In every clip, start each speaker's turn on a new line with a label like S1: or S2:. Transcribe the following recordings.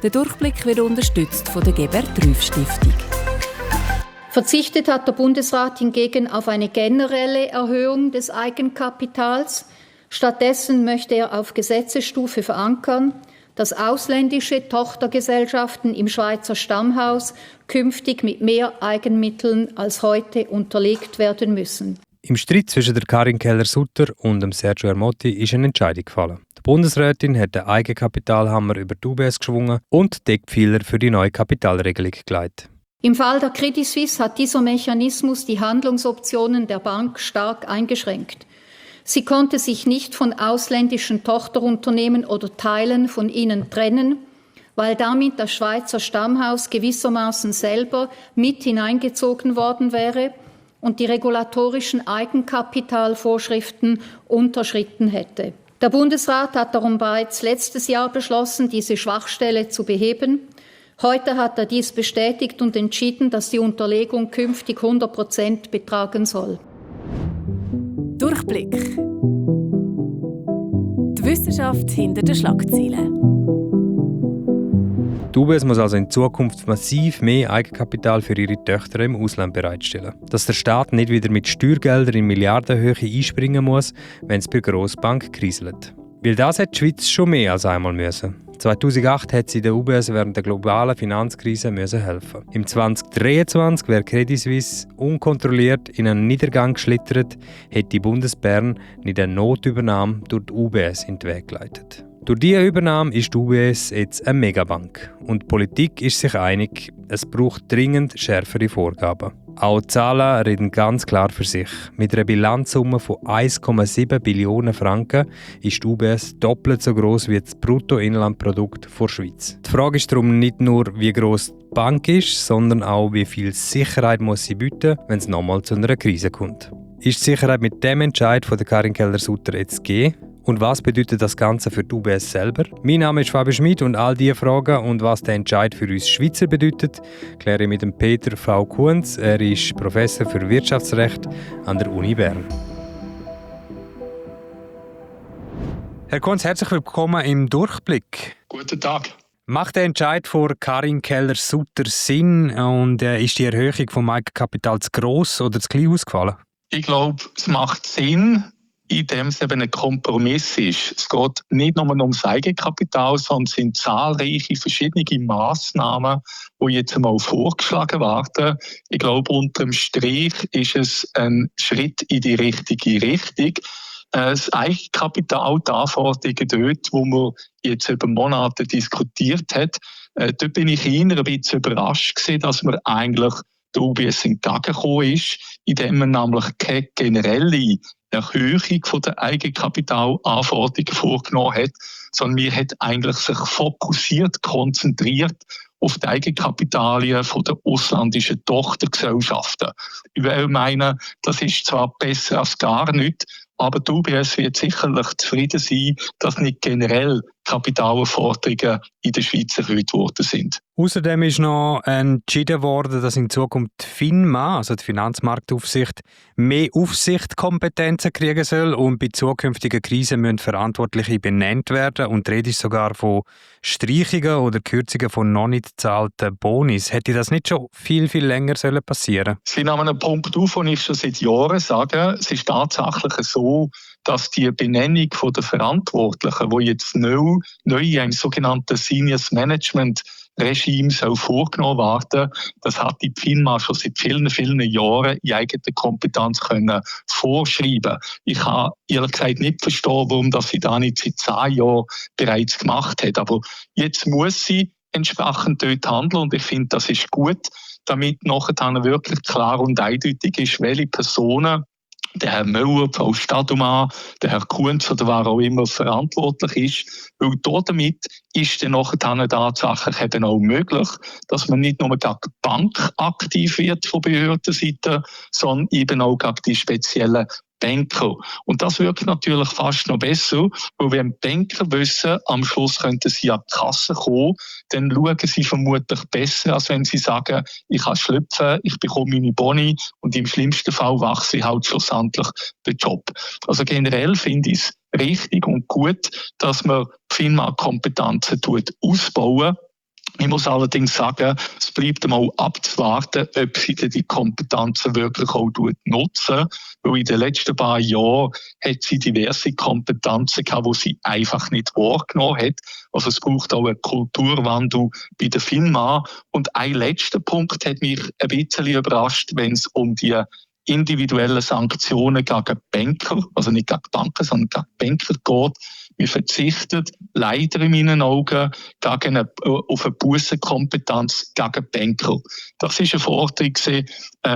S1: Der Durchblick wird unterstützt von der Gebert-Rüff-Stiftung.
S2: Verzichtet hat der Bundesrat hingegen auf eine generelle Erhöhung des Eigenkapitals. Stattdessen möchte er auf Gesetzesstufe verankern, dass ausländische Tochtergesellschaften im Schweizer Stammhaus künftig mit mehr Eigenmitteln als heute unterlegt werden müssen.
S3: Im Streit zwischen der Karin Keller-Sutter und dem Sergio Ermotti ist eine Entscheidung gefallen. Die Bundesrätin hat den Eigenkapitalhammer über die UBS geschwungen und Deckpfeiler für die neue Kapitalregelung gelegt.
S2: Im Fall der Credit Suisse hat dieser Mechanismus die Handlungsoptionen der Bank stark eingeschränkt. Sie konnte sich nicht von ausländischen Tochterunternehmen oder Teilen von ihnen trennen, weil damit das Schweizer Stammhaus gewissermaßen selber mit hineingezogen worden wäre und die regulatorischen Eigenkapitalvorschriften unterschritten hätte. Der Bundesrat hat darum bereits letztes Jahr beschlossen, diese Schwachstelle zu beheben. Heute hat er dies bestätigt und entschieden, dass die Unterlegung künftig 100% betragen soll.
S1: Durchblick. Die Wissenschaft hinter den Schlagzeilen.
S3: Die UBS muss also in Zukunft massiv mehr Eigenkapital für ihre Töchter im Ausland bereitstellen. Dass der Staat nicht wieder mit Steuergeldern in Milliardenhöhe einspringen muss, wenn es bei der Grossbank kriselt. Weil das hat die Schweiz schon mehr als einmal müssen. 2008 hat sie der UBS während der globalen Finanzkrise helfen. Im 2023 wäre Credit Suisse unkontrolliert in einen Niedergang geschlittert, hätte die Bundesbern nicht eine Notübernahme durch die UBS in den Weg geleitet. Durch diese Übernahme ist die UBS jetzt eine Megabank. Und die Politik ist sich einig, es braucht dringend schärfere Vorgaben. Auch die Zahlen reden ganz klar für sich. Mit einer Bilanzsumme von 1,7 Billionen Franken ist die UBS doppelt so gross wie das Bruttoinlandprodukt der Schweiz. Die Frage ist darum nicht nur, wie gross die Bank ist, sondern auch, wie viel Sicherheit muss sie bieten, wenn es nochmal zu einer Krise kommt. Ist die Sicherheit mit dem Entscheid von der Karin Keller-Sutter jetzt gegeben? Und was bedeutet das Ganze für die UBS selber? Mein Name ist Fabian Schmid und all diese Fragen und was der Entscheid für uns Schweizer bedeutet, kläre ich mit dem Peter V. Kunz. Er ist Professor für Wirtschaftsrecht an der Uni Bern. Herr Kunz, herzlich willkommen im Durchblick.
S4: Guten Tag.
S3: Macht der Entscheid von Karin Keller-Sutter Sinn und ist die Erhöhung vom Eigenkapital zu gross oder zu klein ausgefallen?
S4: Ich glaube, es macht Sinn, indem es eben ein Kompromiss ist. Es geht nicht nur ums Eigenkapital, sondern es sind zahlreiche verschiedene Massnahmen, die jetzt einmal vorgeschlagen werden. Ich glaube, unterm Strich ist es ein Schritt in die richtige Richtung. Das Eigenkapital, die Anforderungen dort, wo man jetzt über Monate diskutiert hat, dort bin ich eher ein bisschen überrascht gewesen, dass man eigentlich der UBS entgegengekommen ist, indem man nämlich keine generelle Erhöhung von der Eigenkapitalanforderungen vorgenommen hat, sondern wir hat eigentlich sich fokussiert, konzentriert auf die Eigenkapitalien von der ausländischen Tochtergesellschaften. Ich will meinen, das ist zwar besser als gar nichts, aber die UBS wird sicherlich zufrieden sein, dass nicht generell Kapitalanforderungen in der Schweiz erhöht worden sind.
S3: Außerdem ist noch entschieden worden, dass in Zukunft die FINMA, also die Finanzmarktaufsicht, mehr Aufsichtskompetenzen kriegen soll und bei zukünftigen Krisen müssen Verantwortliche benannt werden. Und die Rede ist sogar von Streichungen oder Kürzungen von noch nicht gezahlten Bonis. Hätte das nicht schon viel länger passieren sollen?
S4: Sie nehmen einen Punkt auf, den ich schon seit Jahren sage. Es ist tatsächlich so, dass die Benennung der Verantwortlichen, die jetzt neu im sogenannten Seniors Management Regime vorgenommen werden, das hat die FINMA schon seit vielen Jahren in eigener Kompetenz können vorschreiben. Ich kann ehrlich gesagt nicht verstehen, warum das sie da nicht seit 10 Jahren bereits gemacht hat. Aber jetzt muss sie entsprechend dort handeln und ich finde, das ist gut, damit nachher dann wirklich klar und eindeutig ist, welche Personen der Herr Müller, Frau Stadumann, der Herr Kunz oder wer auch immer verantwortlich ist. Weil damit ist dann nachher dann tatsächlich eben auch möglich, dass man nicht nur gegen die Bank aktiv wird von Behördenseite, sondern eben auch gegen die speziellen Banker. Und das wirkt natürlich fast noch besser, weil wenn Banker wissen, am Schluss könnten sie an die Kasse kommen, dann schauen sie vermutlich besser, als wenn sie sagen, ich kann schlüpfen, ich bekomme meine Boni und im schlimmsten Fall wechsle ich halt schlussendlich den Job. Also generell finde ich es richtig und gut, dass man FINMA-Kompetenzen ausbauen. Ich muss allerdings sagen, es bleibt einmal abzuwarten, ob sie die Kompetenzen wirklich auch nutzen. Weil in den letzten paar Jahren hat sie diverse Kompetenzen gehabt, die sie einfach nicht wahrgenommen hat. Also es braucht auch einen Kulturwandel bei der FINMA. Und ein letzter Punkt hat mich ein bisschen überrascht, wenn es um die individuellen Sanktionen gegen Banker, also nicht gegen Banken, sondern gegen Banker geht. Wir verzichten leider in meinen Augen auf eine Bussenkompetenz gegen Banker. Das ist eine Forderung, die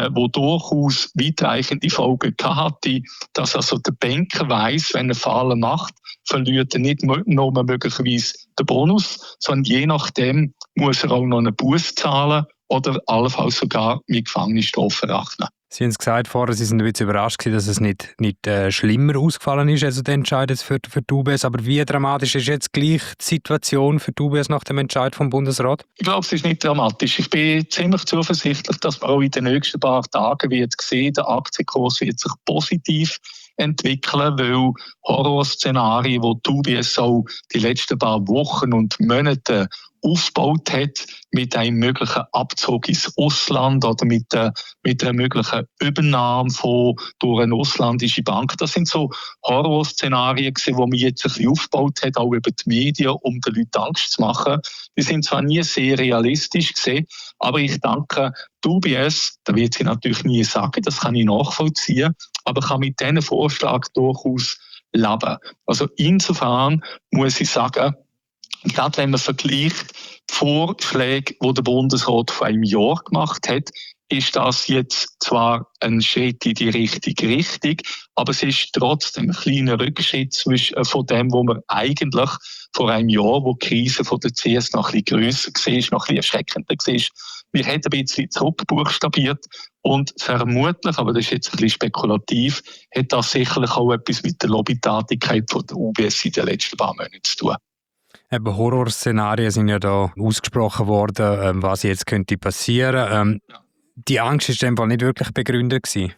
S4: durchaus weitreichende Folgen hatte, dass also der Banker weiss, wenn er Fehler macht, verliert er nicht nur möglicherweise den Bonus, sondern je nachdem muss er auch noch einen Buß zahlen oder allenfalls sogar mit Gefängnisstrafe rechnen.
S3: Sie haben es gesagt vorher, Sie sind ein bisschen überrascht, dass es nicht schlimmer ausgefallen ist, also der Entscheid für die UBS. Aber wie dramatisch ist jetzt gleich die Situation für die UBS nach dem Entscheid vom Bundesrat?
S4: Ich glaube, es ist nicht dramatisch. Ich bin ziemlich zuversichtlich, dass man auch in den nächsten paar Tagen wird sehen, der Aktienkurs wird sich positiv entwickeln, weil Horrorszenarien, die die UBS auch die letzten paar Wochen und Monate aufgebaut hat, mit einem möglichen Abzug ins Ausland oder mit einer möglichen Übernahme durch eine ausländische Bank. Das sind so Horrorszenarien, die man jetzt ein bisschen aufgebaut hat, auch über die Medien, um den Leuten Angst zu machen. Die sind zwar nie sehr realistisch gesehen, aber ich denke, die UBS, da wird sie natürlich nie sagen, das kann ich nachvollziehen, aber kann mit diesem Vorschlag durchaus leben. Also insofern muss ich sagen, gerade wenn man vergleicht die Vorschläge, die der Bundesrat vor einem Jahr gemacht hat, ist das jetzt zwar ein Schritt in die richtige Richtung, aber es ist trotzdem ein kleiner Rückschritt von dem, wo man eigentlich vor einem Jahr, wo die Krise von der CS noch ein bisschen grösser war, noch ein bisschen erschreckender war. Wir haben ein bisschen zurückbuchstabiert und vermutlich, aber das ist jetzt ein bisschen spekulativ, hat das sicherlich auch etwas mit der Lobbytätigkeit von der UBS in den letzten paar Monaten zu tun.
S3: Eben Horrorszenarien sind ja da ausgesprochen worden, was jetzt könnte passieren. Die Angst war in dem Fall nicht wirklich begründet gewesen.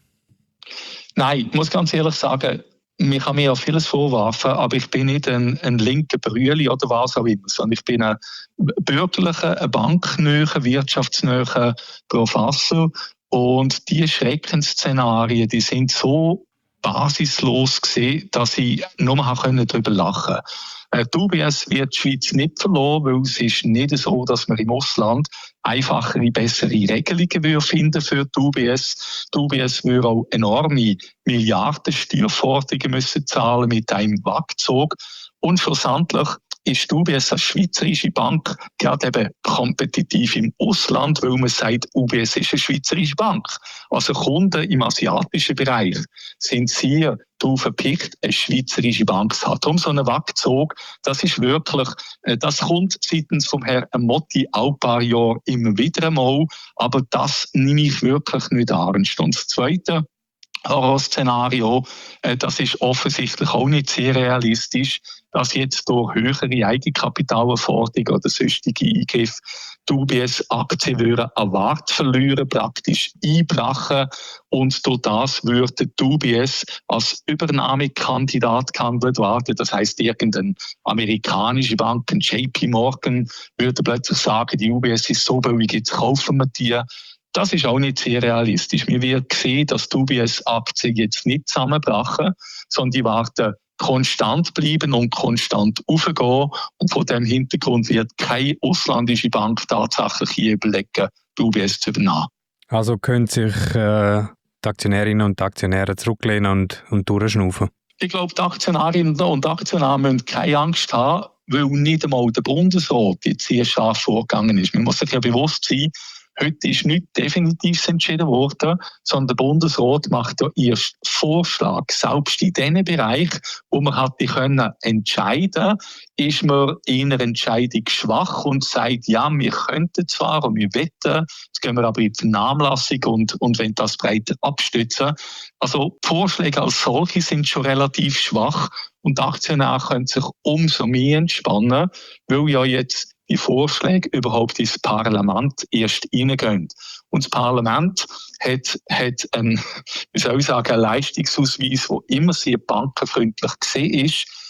S4: Nein, ich muss ganz ehrlich sagen, man kann mir ja vieles vorwerfen, aber ich bin nicht ein linker Brüeli oder was auch immer, sondern ich bin ein bürgerlicher, ein banknäher, wirtschaftsnäher Professor und die Schreckensszenarien, die sind so basislos gewesen, dass ich nur darüber lachen konnte. Die UBS wird die Schweiz nicht verloren, weil es ist nicht so, dass man im Ausland einfachere, bessere Regelungen finden für die UBS. Die UBS würde auch enorme Milliarden Steuerforderungen müssen zahlen mit einem Wagzug. Und schlussendlich ist die UBS als schweizerische Bank gerade eben kompetitiv im Ausland, weil man sagt, UBS ist eine schweizerische Bank. Also Kunden im asiatischen Bereich sind sehr darauf erpicht, eine schweizerische Bank zu haben. Darum so ein Wagzug, das ist wirklich, das kommt seitens vom Herrn Motti auch ein paar Jahre immer wieder einmal, aber das nehme ich wirklich nicht ernst. Und das Zweite Horrorszenario, das ist offensichtlich auch nicht sehr realistisch, dass jetzt durch höhere Eigenkapitalerforderungen oder sonstige Eingriffe die UBS-Aktien an Wert verlieren, praktisch einbrechen und durch das würde die UBS als Übernahmekandidat gehandelt werden. Das heisst, irgendeine amerikanische Bank, ein JP Morgan, würde plötzlich sagen, die UBS ist so billig, jetzt kaufen wir die. Das ist auch nicht sehr realistisch. Wir werden sehen, dass die UBS-Aktien jetzt nicht zusammenbrechen, sondern die werden konstant bleiben und konstant aufgehen. Und von dem Hintergrund wird keine ausländische Bank tatsächlich hier überlegen, die UBS zu übernehmen.
S3: Also können sich die Aktionärinnen und Aktionäre zurücklehnen und durchschnaufen?
S4: Ich glaube, die Aktionärinnen und Aktionäre müssen keine Angst haben, weil nicht einmal der Bundesrat jetzt sehr scharf vorgegangen ist. Man muss sich ja bewusst sein, heute ist nicht definitiv entschieden worden, sondern der Bundesrat macht ja erst Vorschlag. Selbst in diesen Bereich, wo man hätte entscheiden können, ist man in einer Entscheidung schwach und sagt, ja, wir könnten zwar und wir wetten, jetzt gehen wir aber in die Vernehmlassung und wenn das breiter abstützen. Also die Vorschläge als solche sind schon relativ schwach und die Aktionäre können sich umso mehr entspannen, weil ja jetzt die Vorschläge überhaupt ins Parlament erst reingehen. Und das Parlament hat einen, einen Leistungsausweis, der immer sehr bankenfreundlich gesehen ist.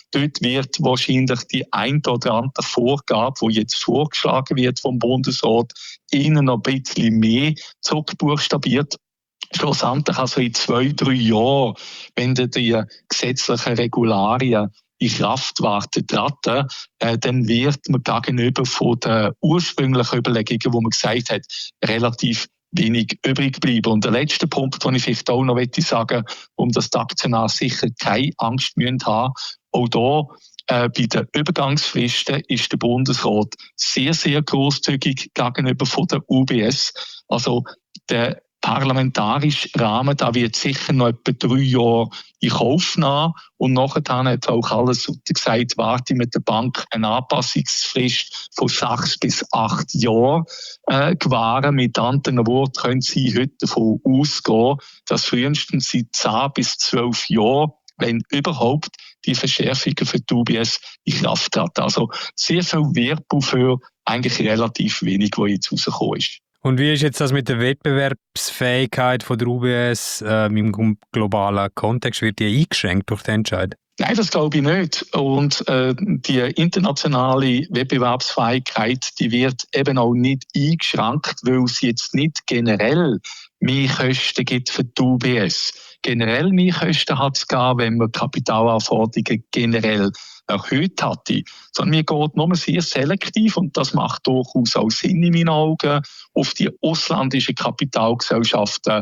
S4: Dort wird wahrscheinlich die ein oder andere Vorgabe, die jetzt vorgeschlagen wird vom Bundesrat, ihnen noch ein bisschen mehr zurückbuchstabiert. Schlussendlich also in 2-3 Jahren, wenn die gesetzlichen Regularien in Kraft treten, dann wird man gegenüber von den ursprünglichen Überlegungen, wo man gesagt hat, relativ wenig übrig bleiben. Und der letzte Punkt, den ich vielleicht auch noch sagen möchte, dass die Aktionäre sicher keine Angst haben müssen. Auch hier bei den Übergangsfristen ist der Bundesrat sehr, sehr grosszügig gegenüber von der UBS. Also der parlamentarische Rahmen, da wird sicher noch etwa 3 Jahre in Kauf nehmen. Und nachher hat auch alles gesagt, warte mit der Bank eine Anpassungsfrist von 6 bis 8 Jahren gewähren. Mit anderen Worten können Sie heute davon ausgehen, dass frühestens in 10 bis 12 Jahren, wenn überhaupt, die Verschärfungen für die UBS in Kraft treten. Also sehr viel Werbung für eigentlich relativ wenig, was jetzt rausgekommen ist.
S3: Und wie ist jetzt das mit der Wettbewerbsfähigkeit von der UBS im globalen Kontext? Wird die eingeschränkt durch den Entscheid?
S4: Nein, das glaube ich nicht. Und die internationale Wettbewerbsfähigkeit, die wird eben auch nicht eingeschränkt, weil es jetzt nicht generell mehr Kosten gibt für die UBS. Generell mehr Kosten hat es gegeben, wenn man Kapitalanforderungen generell erhöht hatte. Sondern mir geht nur sehr selektiv, und das macht durchaus auch Sinn in meinen Augen, auf die ausländischen Kapitalgesellschaften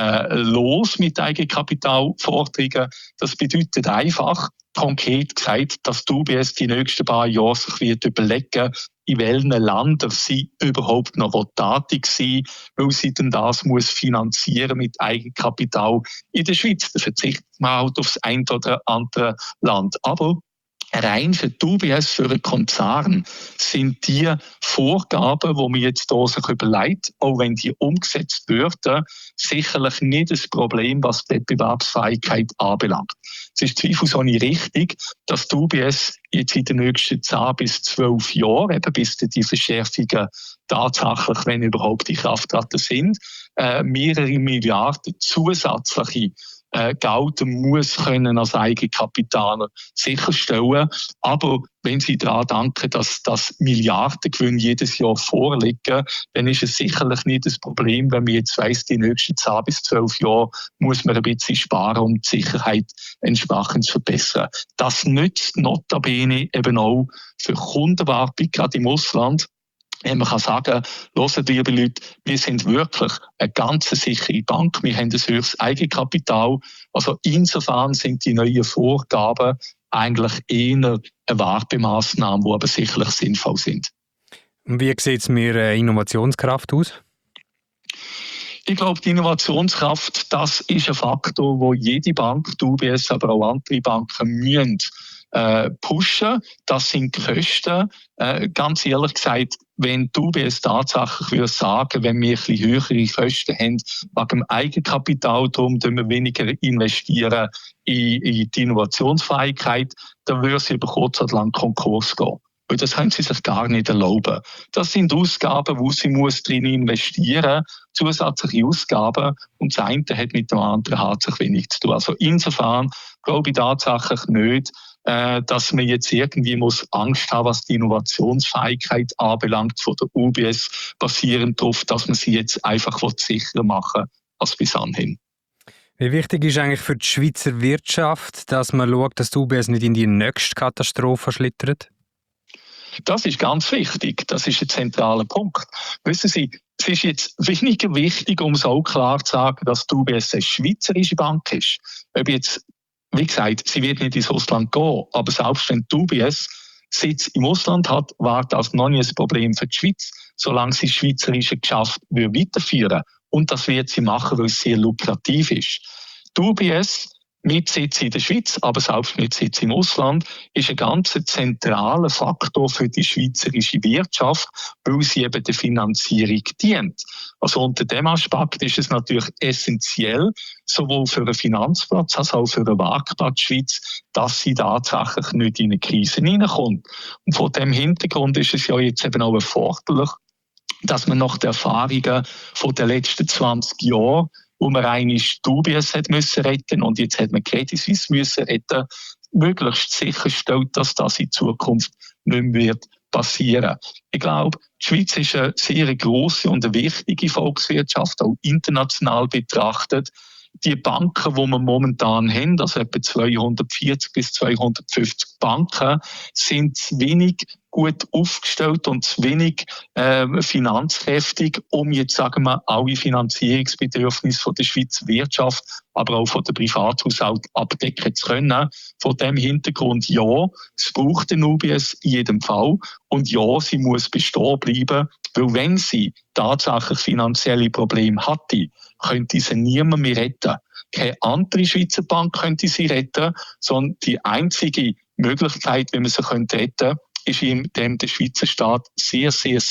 S4: los mit Eigenkapitalforderungen. Das bedeutet einfach, konkret gesagt, dass die UBS die nächsten paar Jahre sich wird überlegen, in welchen Ländern sie überhaupt noch tätig sein, weil sie denn das muss finanzieren mit Eigenkapital in der Schweiz. Da verzichtet man halt aufs ein oder andere Land. Aber rein für die UBS, für einen Konzern, sind die Vorgaben, die man jetzt hier sich überlegt, auch wenn die umgesetzt würden, sicherlich nicht das Problem, was die Wettbewerbsfähigkeit anbelangt. Es ist zweifelsohne richtig, dass die UBS jetzt in den nächsten 10 bis 12 Jahren, eben bis die Verschärfungen tatsächlich, wenn überhaupt in Kraft treten sind, mehrere Milliarden zusätzliche Geld muss können als Eigenkapital sicherstellen. Aber wenn Sie daran denken, dass das Milliardengewinn jedes Jahr vorliegen, dann ist es sicherlich nicht das Problem, wenn man jetzt weiss, die nächsten 10 bis 12 Jahre muss man ein bisschen sparen, um die Sicherheit entsprechend zu verbessern. Das nützt notabene eben auch für Kundenwerbung, gerade im Ausland. Man kann sagen, hört, liebe Leute, wir sind wirklich eine ganz sichere Bank. Wir haben ein höchstes Eigenkapital. Also insofern sind die neuen Vorgaben eigentlich eher eine Werbemaßnahme, die aber sicherlich sinnvoll sind.
S3: Und wie sieht es mit Innovationskraft aus?
S4: Ich glaube, die Innovationskraft, das ist ein Faktor, wo jede Bank, die UBS, aber auch andere Banken müssen pushen. Das sind die Kosten. Ganz ehrlich gesagt, wenn die UBS tatsächlich würde sagen, wenn wir ein bisschen höhere Kosten haben, wegen dem Eigenkapital, darum wir weniger investieren in die Innovationsfähigkeit, dann würde sie über kurz oder lang Konkurs gehen. Weil das können sie sich gar nicht erlauben. Das sind Ausgaben, wo sie drin investieren muss, zusätzliche Ausgaben, und das eine hat mit dem anderen herzlich wenig zu tun. Also insofern glaube ich tatsächlich nicht, dass man jetzt irgendwie muss Angst haben, was die Innovationsfähigkeit anbelangt von der UBS, basierend darauf, dass man sie jetzt einfach sicherer machen als bis anhin.
S3: Wie wichtig ist eigentlich für die Schweizer Wirtschaft, dass man schaut, dass die UBS nicht in die nächste Katastrophe schlittert?
S4: Das ist ganz wichtig. Das ist ein zentraler Punkt. Wissen Sie, es ist jetzt weniger wichtig, um es auch klar zu sagen, dass die UBS eine schweizerische Bank ist. Ob jetzt, wie gesagt, sie wird nicht ins Ausland gehen, aber selbst wenn die UBS Sitz im Ausland hat, war das noch nie ein Problem für die Schweiz, solange sie das schweizerische Geschäft weiterführen. Und das wird sie machen, weil es sehr lukrativ ist. Die UBS mit Sitz in der Schweiz, aber selbst mit Sitz im Ausland, ist ein ganz zentraler Faktor für die schweizerische Wirtschaft, weil sie eben der Finanzierung dient. Also unter dem Aspekt ist es natürlich essentiell, sowohl für den Finanzplatz als auch für den Marktplatz Schweiz, dass sie tatsächlich nicht in eine Krise hineinkommt. Und vor dem Hintergrund ist es ja jetzt eben auch erforderlich, dass man nach den Erfahrungen von den letzten 20 Jahren, wo man eigentlich die UBS hat müssen retten und jetzt hat man Credit Suisse müssen retten, möglichst sicherstellt, dass das in Zukunft nicht mehr wird passieren. Ich glaube, die Schweiz ist eine sehr grosse und eine wichtige Volkswirtschaft, auch international betrachtet. Die Banken, die wir momentan haben, also etwa 240 bis 250 Banken, sind zu wenig gut aufgestellt und zu wenig finanzkräftig, um jetzt, sagen wir, alle Finanzierungsbedürfnisse von der Schweizer Wirtschaft, aber auch von der Privathaushalt abdecken zu können. Von dem Hintergrund, ja, es braucht den UBS in jedem Fall. Und ja, sie muss bestehen bleiben, weil wenn sie tatsächlich finanzielle Probleme hatte, könnte sie niemand mehr retten. Keine andere Schweizer Bank könnte sie retten, sondern die einzige Möglichkeit, wie man sie retten könnte, ist, indem der Schweizer Staat sehr viel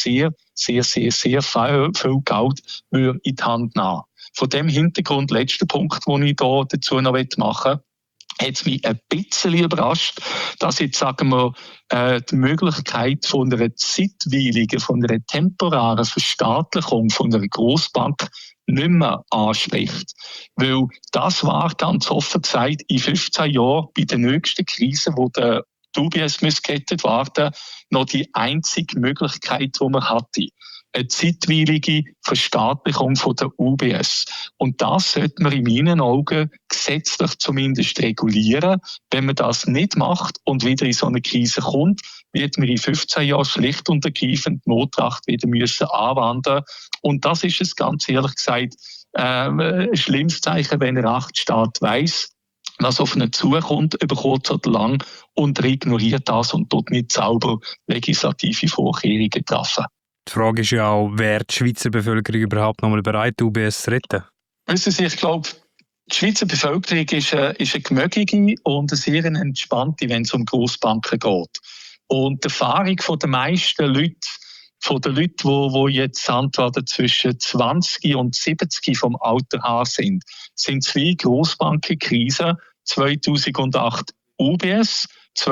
S4: Geld in die Hand nehmen. Von dem Hintergrund, letzter Punkt, den ich da dazu noch machen möchte, hat es mich ein bisschen überrascht, dass jetzt, sagen wir, die Möglichkeit von einer zeitweiligen, von einer temporären Verstaatlichung von einer Grossbank nicht mehr anspricht. Weil das war ganz offen gesagt in 15 Jahren bei der nächsten Krise, wo der UBS gerettet werden, noch die einzige Möglichkeit, die man hatte. Eine zeitweilige Verstaatlichung von der UBS. Und das sollte man in meinen Augen gesetzlich zumindest regulieren. Wenn man das nicht macht und wieder in so eine Krise kommt, wird man in 15 Jahren schlicht und ergreifend Notrecht wieder müssen anwenden. Und das ist es ganz ehrlich gesagt ein schlimmes Zeichen, wenn ein Rechtsstaat weiss, was auf ihn zukommt, über kurz oder lang, und er ignoriert das und tut nicht sauber legislative Vorkehrungen treffen.
S3: Die Frage ist ja auch, wäre die Schweizer Bevölkerung überhaupt noch mal bereit, UBS zu retten?
S4: Wissen Sie, ich glaube, die Schweizer Bevölkerung ist eine gemögige und eine sehr entspannte, wenn es um Grossbanken geht. Und die Erfahrung der meisten Leute, die jetzt antworten zwischen 20 und 70 vom Alter her sind 2 Grossbankenkrisen, 2008 UBS,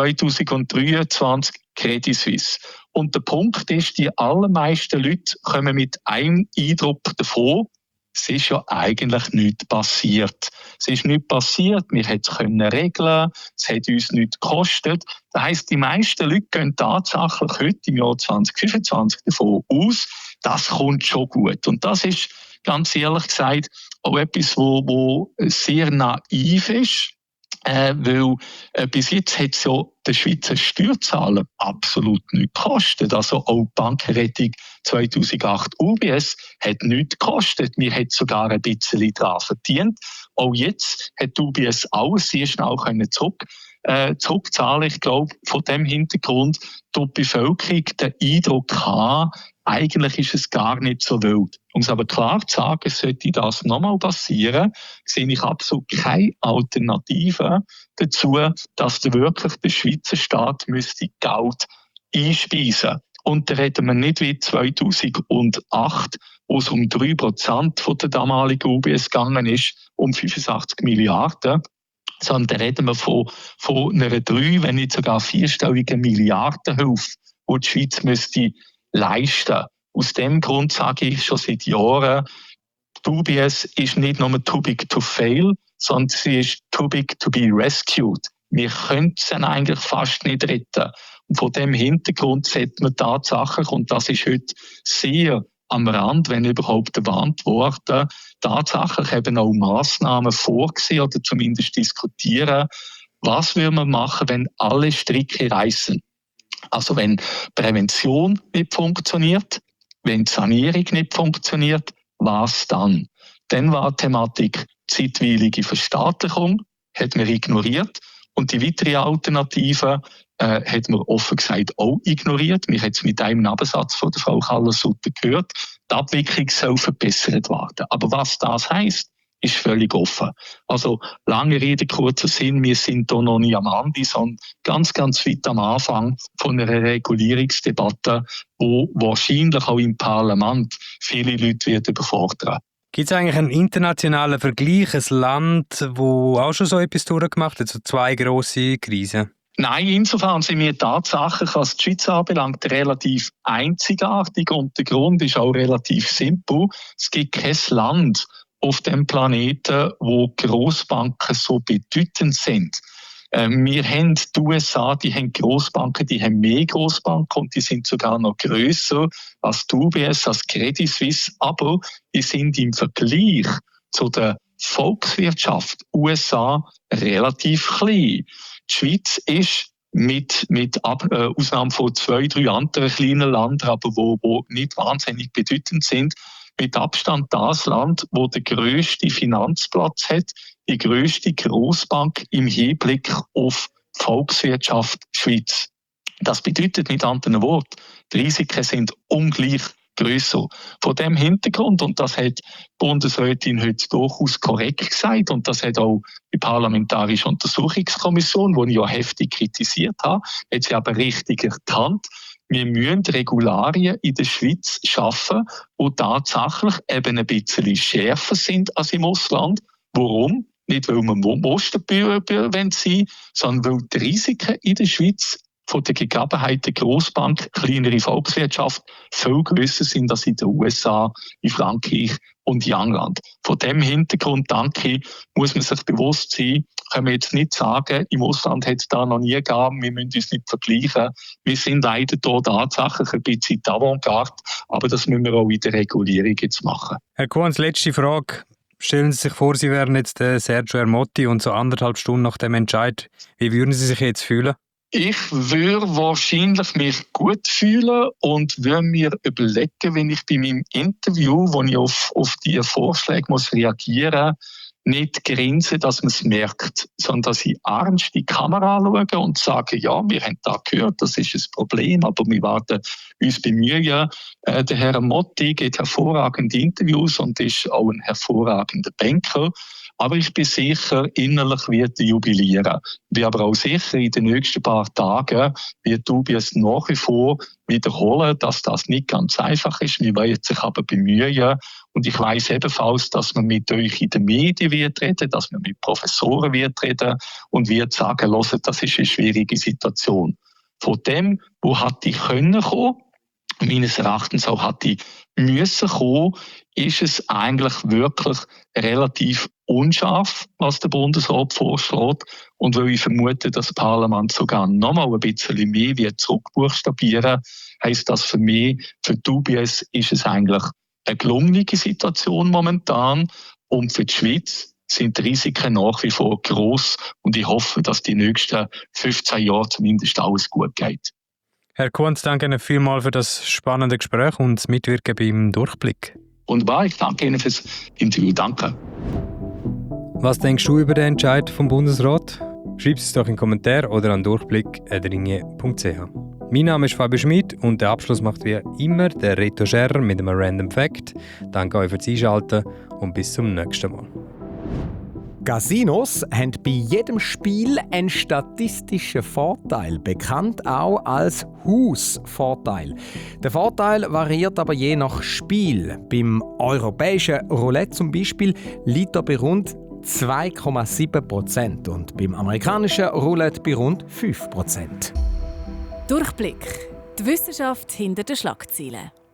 S4: 2023 Credit Suisse. Und der Punkt ist, die allermeisten Leute kommen mit einem Eindruck davon, es ist ja eigentlich nichts passiert. Es ist nichts passiert, wir hätten es regeln, es hat uns nichts gekostet. Das heisst, die meisten Leute gehen tatsächlich heute im Jahr 2025 davon aus, das kommt schon gut. Und das ist, ganz ehrlich gesagt, auch etwas, wo sehr naiv ist. Weil bis jetzt hat es ja den Schweizer Steuerzahler absolut nichts gekostet. Also auch die Bankenrettung 2008 UBS hat nichts gekostet. Wir haben sogar ein bisschen daran verdient. Auch jetzt hat UBS alles sehr schnell zurückzahlen. Ich glaube, von dem Hintergrund tut die Bevölkerung den Eindruck haben, eigentlich ist es gar nicht so wild. Um es aber klar zu sagen, sollte das nochmal passieren, sehe ich absolut keine Alternative dazu, dass wirklich der Schweizer Staat müsste Geld einspeisen. Und da reden wir nicht wie 2008, wo es um 3% von der damaligen UBS gegangen ist, um 85 Milliarden. Sondern da reden wir von einer 3, wenn nicht sogar 4-stelligen Milliardenhilfe, die die Schweiz müsste leisten. Aus dem Grund sage ich schon seit Jahren, die UBS ist nicht nur too big to fail, sondern sie ist too big to be rescued. Wir können sie eigentlich fast nicht retten. Und von dem Hintergrund sollte man tatsächlich, und das ist heute sehr am Rand, wenn überhaupt erwähnt worden, tatsächlich eben auch Massnahmen vorgesehen oder zumindest diskutieren, was will man machen, wenn alle Stricke reißen. Also wenn Prävention nicht funktioniert, wenn die Sanierung nicht funktioniert, was dann? Dann war die Thematik zeitweilige Verstaatlichung, hat man ignoriert. Und die weitere Alternative hat man offen gesagt auch ignoriert. Wir haben es mit einem Nebensatz von der Frau Kahler-Sutter gehört. Die Abwicklung soll verbessert werden. Aber was das heisst, ist völlig offen. Also, lange Rede, kurzer Sinn, wir sind hier noch nicht am Ende, sondern ganz, ganz weit am Anfang von einer Regulierungsdebatte, wo wahrscheinlich auch im Parlament viele Leute wird überfordern.
S3: Gibt es eigentlich einen internationalen Vergleich, ein Land, das auch schon so etwas durchgemacht hat, so 2 grosse Krisen?
S4: Nein, insofern sind wir tatsächlich, was die Schweiz anbelangt, relativ einzigartig und der Grund ist auch relativ simpel. Es gibt kein Land auf dem Planeten, wo Grossbanken so bedeutend sind. Wir haben die USA, die haben Grossbanken, die haben mehr Grossbanken und die sind sogar noch grösser als die UBS, als Credit Suisse, aber die sind im Vergleich zu der Volkswirtschaft USA relativ klein. Die Schweiz ist mit Ausnahme von 2, 3 anderen kleinen Ländern, aber wo nicht wahnsinnig bedeutend sind, mit Abstand das Land, wo der grösste Finanzplatz hat, die grösste Grossbank im Hinblick auf die Volkswirtschaft Schweiz. Das bedeutet mit anderen Worten, die Risiken sind ungleich grösser. Von dem Hintergrund, und das hat die Bundesrätin heute durchaus korrekt gesagt, und das hat auch die Parlamentarische Untersuchungskommission, die ich ja heftig kritisiert habe, hat sie aber richtig erkannt, wir müssen Regularien in der Schweiz schaffen, die tatsächlich eben ein bisschen schärfer sind als im Ausland. Warum? Nicht, weil wir Musterbürger sein, sondern weil die Risiken in der Schweiz von der Gegebenheit der Grossbank, kleinere Volkswirtschaft, viel grösser sind als in den USA, in Frankreich und in England. Von dem Hintergrund, denke ich, muss man sich bewusst sein, können wir jetzt nicht sagen, im Ausland hat es da noch nie gegeben, wir müssen uns nicht vergleichen. Wir sind leider hier tatsächlich ein bisschen die Avantgarde, aber das müssen wir auch in der Regulierung jetzt machen.
S3: Herr Kuhns, letzte Frage. Stellen Sie sich vor, Sie wären jetzt Sergio Ermotti und so 1,5 Stunden nach dem Entscheid. Wie würden Sie sich jetzt fühlen?
S4: Ich würde wahrscheinlich mich gut fühlen und würde mir überlegen, wenn ich bei meinem Interview, wo ich auf diese Vorschläge muss reagieren muss, nicht grinsen, dass man es merkt, sondern dass ich ernst in die Kamera schaue und sage, ja, wir haben da gehört, das ist ein Problem, aber wir werden uns bemühen. Der Herr Motti gibt hervorragende Interviews und ist auch ein hervorragender Banker. Aber ich bin sicher, innerlich wird er jubilieren. Ich bin aber auch sicher, in den nächsten paar Tagen wird UBS nach wie vor wiederholen, dass das nicht ganz einfach ist. Wir wollen sich aber bemühen. Und ich weiss ebenfalls, dass man mit euch in den Medien wird reden, dass man mit Professoren wird reden und wird sagen, hört, das ist eine schwierige Situation. Von dem, wo hätte ich kommen können, meines Erachtens auch hätte müssen kommen, ist es eigentlich wirklich relativ unscharf, was der Bundesrat vorschlägt. Und weil ich vermute, dass das Parlament sogar noch mal ein bisschen mehr wird zurückbuchstabieren, heisst das für mich, für die UBS ist es eigentlich eine gelungene Situation momentan. Und für die Schweiz sind die Risiken nach wie vor gross. Und ich hoffe, dass die nächsten 15 Jahre zumindest alles gut geht.
S3: Herr Kuhns, danke Ihnen vielmals für das spannende Gespräch und das Mitwirken beim Durchblick.
S4: Wunderbar, ich danke Ihnen fürs Interview. Danke.
S3: Was denkst du über den Entscheid vom Bundesrat? Schreib es doch in den Kommentar oder an durchblick@ringe.ch. Mein Name ist Fabio Schmid und den Abschluss macht wie immer der Reto Scherrer mit einem Random Fact. Danke euch fürs Einschalten und bis zum nächsten Mal.
S5: Casinos haben bei jedem Spiel einen statistischen Vorteil, bekannt auch als Hausvorteil. Der Vorteil variiert aber je nach Spiel. Beim europäischen Roulette zum Beispiel liegt er bei rund 2,7% und beim amerikanischen Roulette bei rund 5%.
S1: Durchblick. Die Wissenschaft hinter den Schlagzeilen.